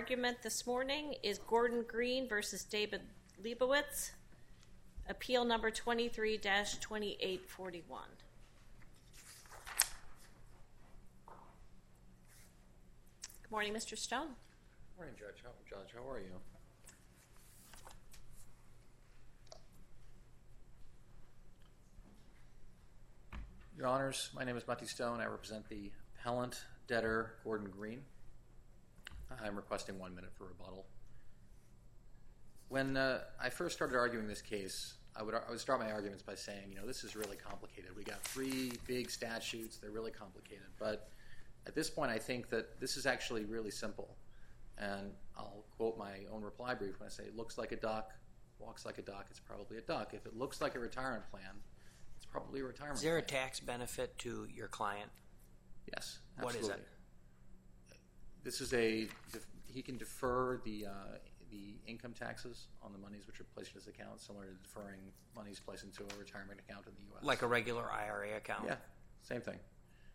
argument this morning is Gordon Green versus David Leibowitz, appeal number 23-2841. Good morning, Mr. Stone. Morning, Judge. How are you? Your Honors, my name is Mutty Stone. I represent the appellant, debtor, Gordon Green. I'm requesting 1 minute for rebuttal. When I first started arguing this case, I would start my arguments by saying, this is really complicated. We got 3 big statutes. They're really complicated. But at this point, I think that this is actually really simple. And I'll quote my own reply brief when I say, it looks like a duck, walks like a duck, it's probably a duck. If it looks like a retirement plan, it's probably a retirement plan. Is there a tax benefit to your client? Yes, absolutely. What is it? This is he can defer the income taxes on the monies which are placed in his account, similar to deferring monies placed into a retirement account in the U.S. Like a regular IRA account? Yeah, same thing.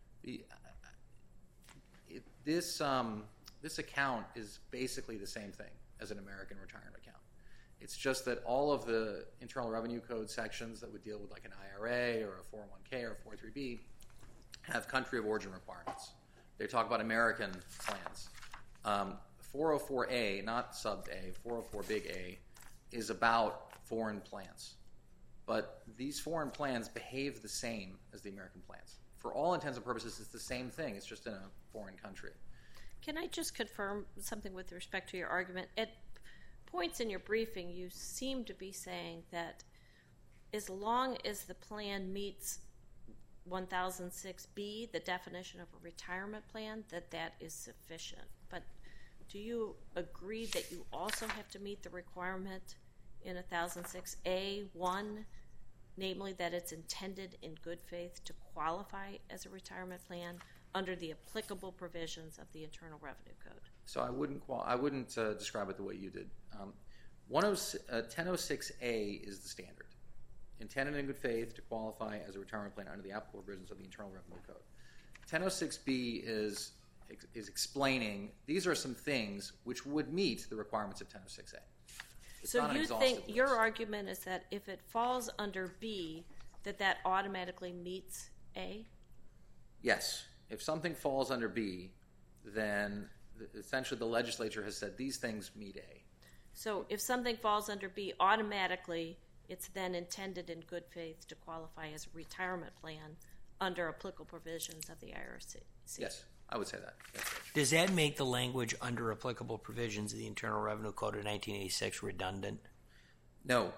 This account is basically the same thing as an American retirement account. It's just that all of the Internal Revenue Code sections that would deal with like an IRA or a 401k or a 403b have country of origin requirements. They talk about American plans. 404A, not sub A, 404 big A, is about foreign plans. But these foreign plans behave the same as the American plans. For all intents and purposes, it's the same thing. It's just in a foreign country. Can I just confirm something with respect to your argument? At points in your briefing, you seem to be saying that as long as the plan meets 1006B, the definition of a retirement plan, that is sufficient. But do you agree that you also have to meet the requirement in 1006A1, namely that it's intended in good faith to qualify as a retirement plan under the applicable provisions of the Internal Revenue Code? So I wouldn't describe it the way you did. 1006A is the standard. Intended in good faith to qualify as a retirement plan under the applicable provisions of the Internal Revenue Code. 1006B is explaining these are some things which would meet the requirements of 1006A. So you think your argument is that if it falls under B, that automatically meets A? Yes. If something falls under B, then essentially the legislature has said these things meet A. So if something falls under B, automatically it's then intended in good faith to qualify as a retirement plan under applicable provisions of the IRC. Yes, I would say that. Yes, does that make the language under applicable provisions of the Internal Revenue Code of 1986 redundant? No.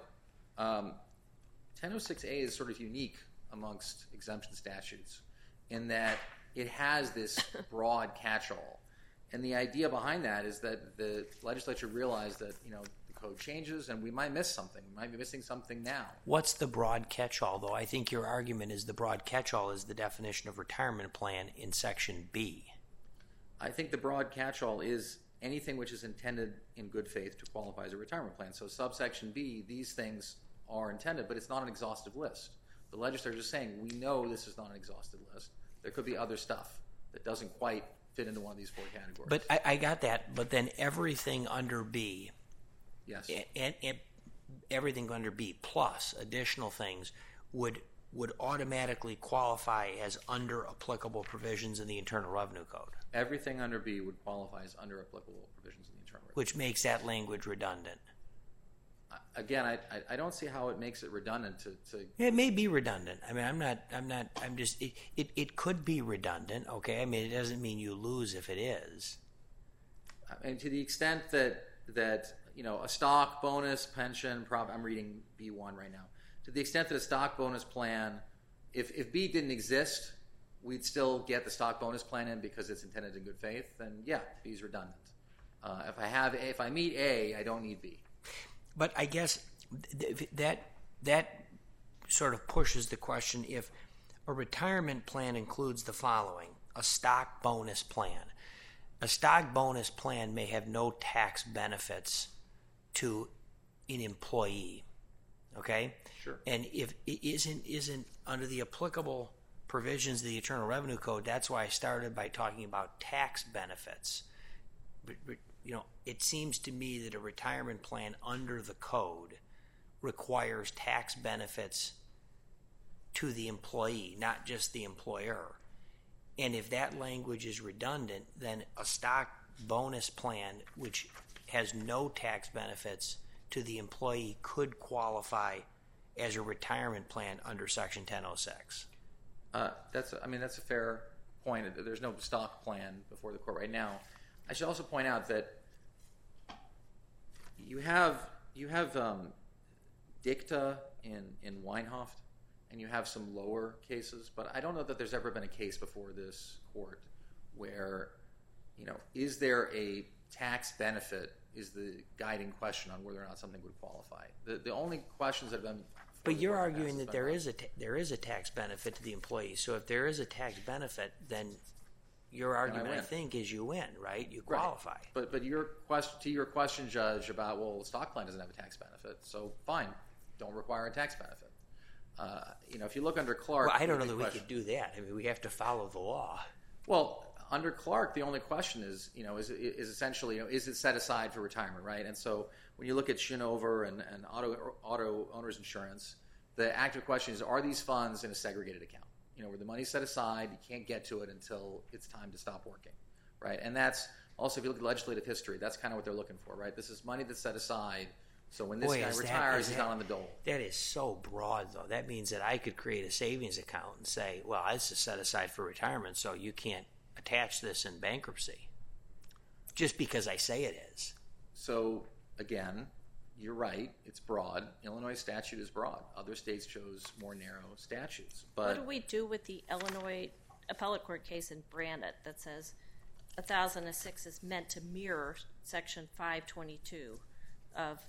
1006A is sort of unique amongst exemption statutes in that it has this broad catch-all. And the idea behind that is that the legislature realized that, the code changes and we might miss something. We might be missing something now. What's the broad catch-all, though? I think your argument is the broad catch-all is the definition of retirement plan in Section B. I think the broad catch-all is anything which is intended in good faith to qualify as a retirement plan. So subsection B, these things are intended, but it's not an exhaustive list. The legislature is saying, we know this is not an exhaustive list. There could be other stuff that doesn't quite fit into one of these 4 categories. But I got that. But then everything under B, yes, and everything under B plus additional things would automatically qualify as under applicable provisions in the Internal Revenue Code. Everything under B would qualify as under applicable provisions in the Internal Revenue Code. Which makes that language redundant. Again, I don't see how it makes it redundant to It may be redundant. I mean, I'm just, it could be redundant, okay? I mean, it doesn't mean you lose if it is. And to the extent that a stock, bonus, pension, I'm reading B1 right now. To the extent that a stock bonus plan, if B didn't exist, we'd still get the stock bonus plan in because it's intended in good faith, then yeah, B is redundant. If I meet A, I don't need B. But I guess that sort of pushes the question if a retirement plan includes the following: a stock bonus plan. A stock bonus plan may have no tax benefits to an employee, okay? Sure. And if it isn't under the applicable provisions of the Internal Revenue Code, that's why I started by talking about tax benefits. But it seems to me that a retirement plan under the code requires tax benefits to the employee, not just the employer. And if that language is redundant, then a stock bonus plan, which has no tax benefits to the employee, could qualify as a retirement plan under Section 1006. That's a fair point. There's no stock plan before the court right now. I should also point out that you have dicta in Weinhoft, and you have some lower cases, but I don't know that there's ever been a case before this court where, is there a tax benefit is the guiding question on whether or not something would qualify. The only questions that have been... But you're arguing that there is a tax benefit to the employee. So if there is a tax benefit, then your argument, I think, is you win, right? You qualify. Right. But your question, Judge, about, well, the stock plan doesn't have a tax benefit, so fine, don't require a tax benefit. If you look under Clark... Well, I don't know that we could do that. I mean, we have to follow the law. Well, under Clark, the only question is essentially, is it set aside for retirement, right? And so when you look at Schoonover and auto owners insurance, the active question is, are these funds in a segregated account? Where the money's set aside, you can't get to it until it's time to stop working, right? And that's also, if you look at legislative history, that's kind of what they're looking for, right? This is money that's set aside, so when this guy retires, he's not on the dole. That is so broad, though. That means that I could create a savings account and say, well, this is set aside for retirement, so you can't attach this in bankruptcy just because I say it is. So, again, you're right. It's broad. Illinois statute is broad. Other states chose more narrow statutes. But what do we do with the Illinois appellate court case in Brannett that says 1006 is meant to mirror Section 522 of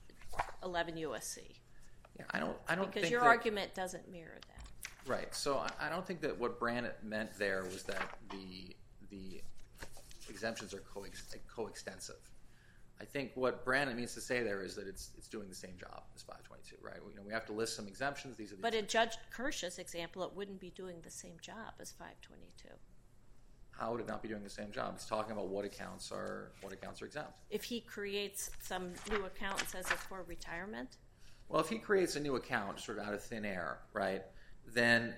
11 U.S.C.? Yeah, I don't think because your argument doesn't mirror that. Right. So I don't think that what Brannett meant there was that the exemptions are coextensive. I think what Brannett means to say there is that it's doing the same job as 522, right? We have to list some exemptions. These are the But in Judge Kirsch's example, it wouldn't be doing the same job as 522. How would it not be doing the same job? It's talking about what accounts are exempt. If he creates some new account and says it's for retirement? Well, if he creates a new account sort of out of thin air, right, then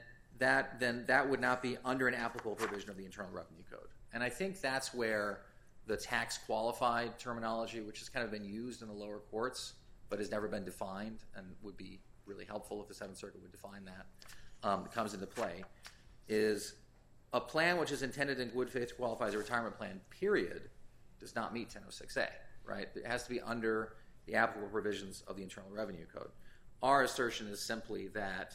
that would not be under an applicable provision of the Internal Revenue Code. And I think that's where the tax qualified terminology, which has kind of been used in the lower courts but has never been defined and would be really helpful if the Seventh Circuit would define that, comes into play, is a plan which is intended in good faith to qualify as a retirement plan, period, does not meet 1006A, right? It has to be under the applicable provisions of the Internal Revenue Code. Our assertion is simply that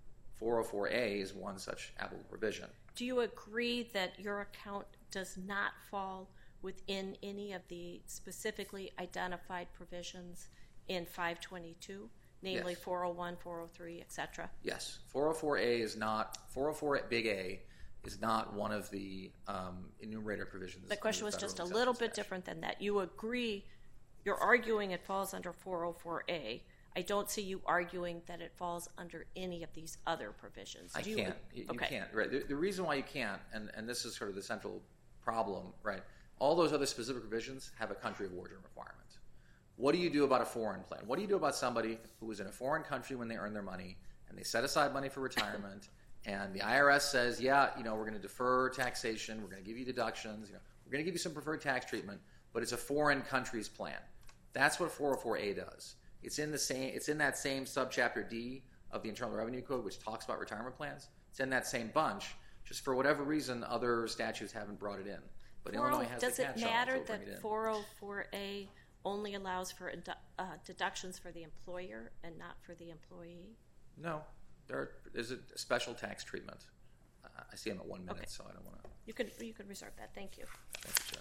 404A is one such applicable provision. Do you agree that your account does not fall within any of the specifically identified provisions in 522, namely Yes. 401, 403, etc.? Yes. 404A is not, 404 big A is not one of the enumerator provisions. The question was just a little bit different than that. You agree, you're arguing it falls under 404A. I don't see you arguing that it falls under any of these other provisions. I can't. You can't. Right. The reason why you can't, and this is sort of the central problem, right, all those other specific provisions have a country of origin requirement. What do you do about a foreign plan? What do you do about somebody who is in a foreign country when they earn their money and they set aside money for retirement and the IRS says, yeah, we're going to defer taxation, we're going to give you deductions, we're going to give you some preferred tax treatment, but it's a foreign country's plan. That's what 404A does. It's in that same subchapter D of the Internal Revenue Code, which talks about retirement plans. It's in that same bunch. Just for whatever reason, other statutes haven't brought it in. But Illinois has does the it catch-all, matter so bring it that in. 404A only allows for deductions for the employer and not for the employee? No. There's a special tax treatment. I see him at 1 minute, so I don't want to... You can reserve that. Thank you. Thank you,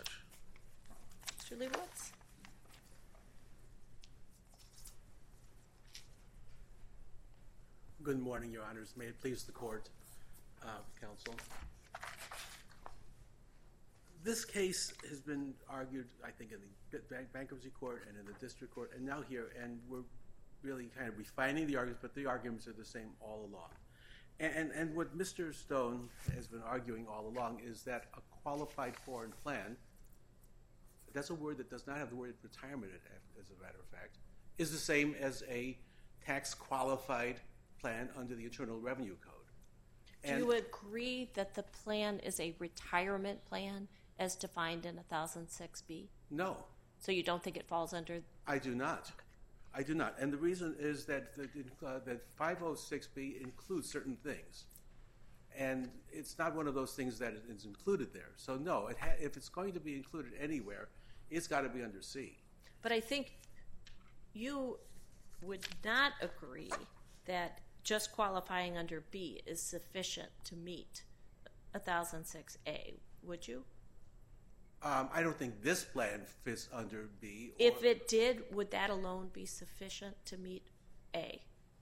Judge. Mr. Leibowitz? Good morning, Your Honors. May it please the Court, Counsel. This case has been argued, I think, in the Bankruptcy Court and in the District Court, and now here, and we're really kind of refining the arguments, but the arguments are the same all along. And what Mr. Stone has been arguing all along is that a qualified foreign plan that's a word that does not have the word retirement in it, as a matter of fact, is the same as a tax-qualified plan under the Internal Revenue Code. Do you agree that the plan is a retirement plan as defined in 1006B? No. So you don't think it falls under? I do not. I do not. And the reason is that 506B includes certain things. And it's not one of those things that is included there. So no, if it's going to be included anywhere, it's got to be under C. But I think you would not agree that just qualifying under B is sufficient to meet 1006A, would you? I don't think this plan fits under B. If it did, would that alone be sufficient to meet A?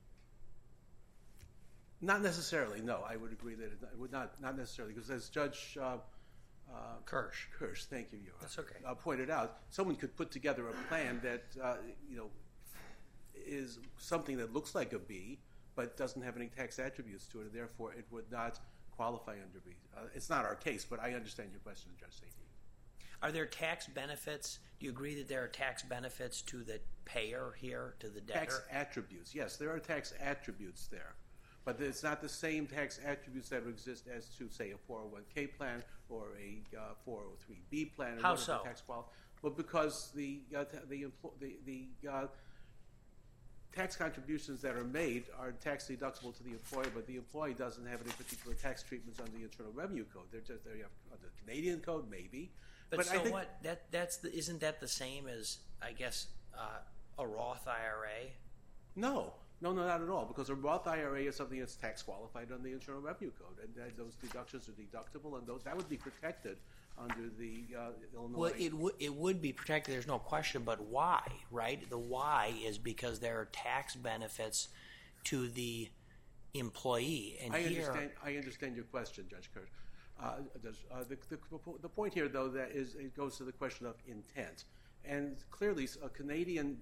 Not necessarily, no. I would agree that it would not necessarily, because as Judge Kirsch, thank you, Your Honor, that's okay, pointed out, someone could put together a plan that is something that looks like a B, but doesn't have any tax attributes to it, and therefore it would not qualify under B. It's not our case, but I understand your question, Judge St. Are there tax benefits? Do you agree that there are tax benefits to the payer here, to the debtor? Tax attributes, yes, there are tax attributes there. But it's not the same tax attributes that exist as to, say, a 401k plan or a 403b plan. How so? Well, because the tax contributions that are made are tax deductible to the employer, but the employee doesn't have any particular tax treatments under the Internal Revenue Code. They have under the Canadian Code, maybe. But so what? Isn't that the same as, I guess, a Roth IRA? No, not at all, because a Roth IRA is something that's tax qualified under the Internal Revenue Code, and those deductions are deductible, and that would be protected under the Illinois. Well, it would be protected, there's no question, but why, right? The why is because there are tax benefits to the employee. And I understand your question, Judge Kirsch. The point here, though, that is it goes to the question of intent. And clearly a Canadian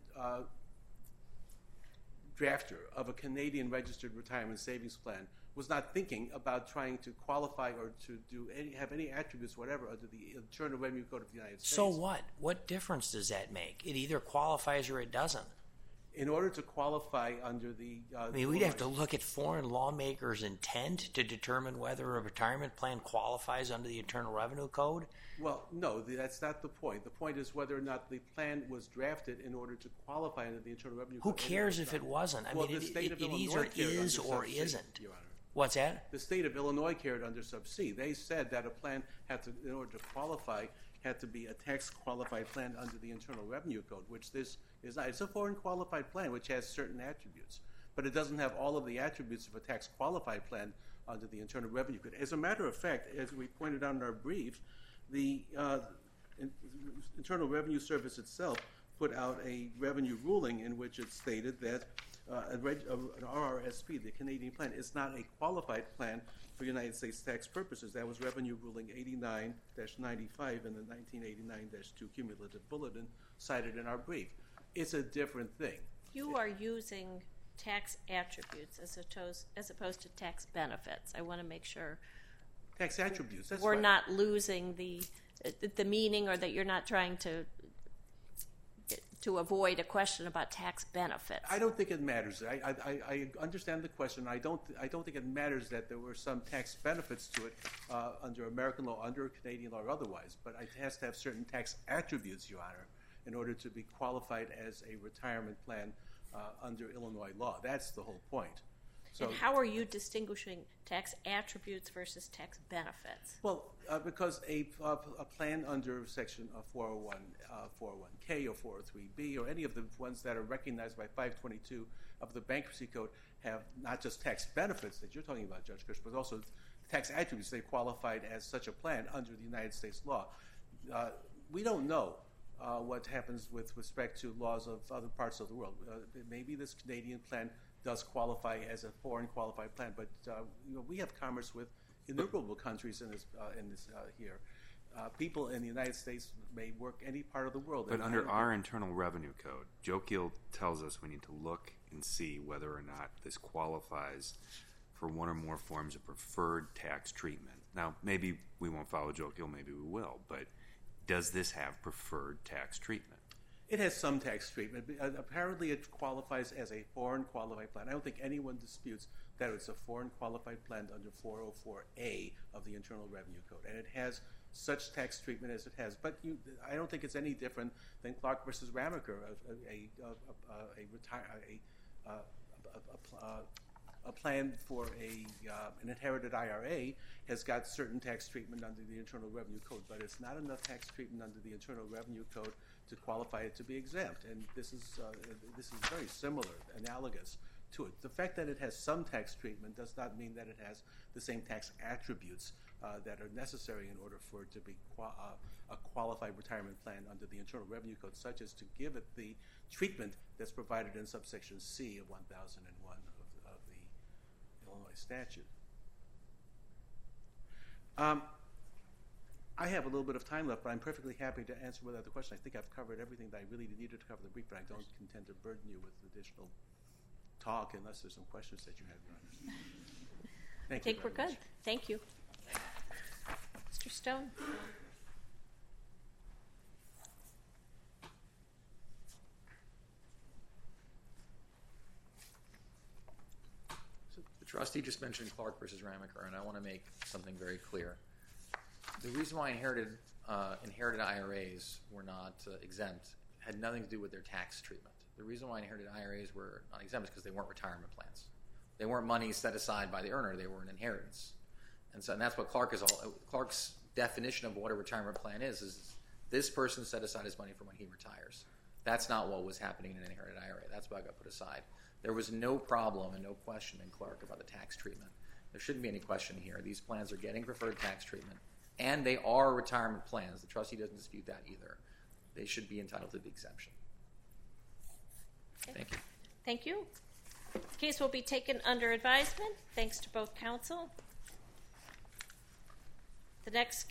drafter of a Canadian registered retirement savings plan was not thinking about trying to qualify or to have any attributes whatever under the Internal Revenue Code of the United States. So what? What difference does that make? It either qualifies or it doesn't. In order to qualify under the... we'd have to look at foreign lawmakers' intent to determine whether a retirement plan qualifies under the Internal Revenue Code? Well, no, that's not the point. The point is whether or not the plan was drafted in order to qualify under the Internal Revenue Code. Who cares if it wasn't? It either is or isn't. Your Honor. What's that? The state of Illinois cared under sub C. They said that a plan had to, in order to qualify, had to be a tax-qualified plan under the Internal Revenue Code, which this is not. It's a foreign qualified plan which has certain attributes, but it doesn't have all of the attributes of a tax-qualified plan under the Internal Revenue Code. As a matter of fact, as we pointed out in our brief, the Internal Revenue Service itself put out a revenue ruling in which it stated that an RRSP, the Canadian plan, is not a qualified plan for United States tax purposes. That was Revenue Ruling 89-95 in the 1989-2 Cumulative Bulletin cited in our brief. It's a different thing. You are using tax attributes as opposed to tax benefits. I want to make sure tax attributes. That's we're right. not losing the meaning, or that you're not trying to avoid a question about tax benefits. I don't think it matters. I understand the question. I don't think it matters that there were some tax benefits to it under American law, under Canadian law, or otherwise. But it has to have certain tax attributes, Your Honor, in order to be qualified as a retirement plan under Illinois law. That's the whole point. So, and how are you distinguishing tax attributes versus tax benefits? Well, because a plan under Section 401, 401K or 403B or any of the ones that are recognized by 522 of the Bankruptcy Code have not just tax benefits that you're talking about, Judge Kirsch, but also tax attributes. They qualified as such a plan under the United States law. We don't know what happens with respect to laws of other parts of the world. Maybe this Canadian plan does qualify as a foreign qualified plan, but we have commerce with innumerable countries in this here. People in the United States may work any part of the world. But under our Internal Revenue Code, Joe Gill tells us we need to look and see whether or not this qualifies for one or more forms of preferred tax treatment. Now, maybe we won't follow Joe Gill, maybe we will, but does this have preferred tax treatment? It has some tax treatment. Apparently, it qualifies as a foreign qualified plan. I don't think anyone disputes that it's a foreign qualified plan under 404A of the Internal Revenue Code, and it has such tax treatment as it has. But I don't think it's any different than Clark versus Ramaker, a plan for an inherited IRA has got certain tax treatment under the Internal Revenue Code, but it's not enough tax treatment under the Internal Revenue Code to qualify it to be exempt. And this is very similar, analogous to it. The fact that it has some tax treatment does not mean that it has the same tax attributes that are necessary in order for it to be a qualified retirement plan under the Internal Revenue Code, such as to give it the treatment that's provided in subsection C of 1001 of the Illinois statute. I have a little bit of time left, but I'm perfectly happy to answer whatever other question. I think I've covered everything that I really needed to cover the brief, but I don't intend to burden you with additional talk unless there's some questions that you have, Your Honor. Thank you. I think we're good. Thank you. Mr. Stone. So the trustee just mentioned Clark versus Ramaker, and I want to make something very clear. The reason why inherited IRAs were not exempt had nothing to do with their tax treatment. The reason why inherited IRAs were not exempt is because they weren't retirement plans. They weren't money set aside by the earner. They were an inheritance. And that's what Clark's definition of what a retirement plan is this person set aside his money for when he retires. That's not what was happening in an inherited IRA. That's why it got put aside. There was no problem and no question in Clark about the tax treatment. There shouldn't be any question here. These plans are getting preferred tax treatment, and they are retirement plans. The trustee doesn't dispute that either. They should be entitled to the exemption. Okay. Thank you. Thank you. The case will be taken under advisement. Thanks to both counsel. The next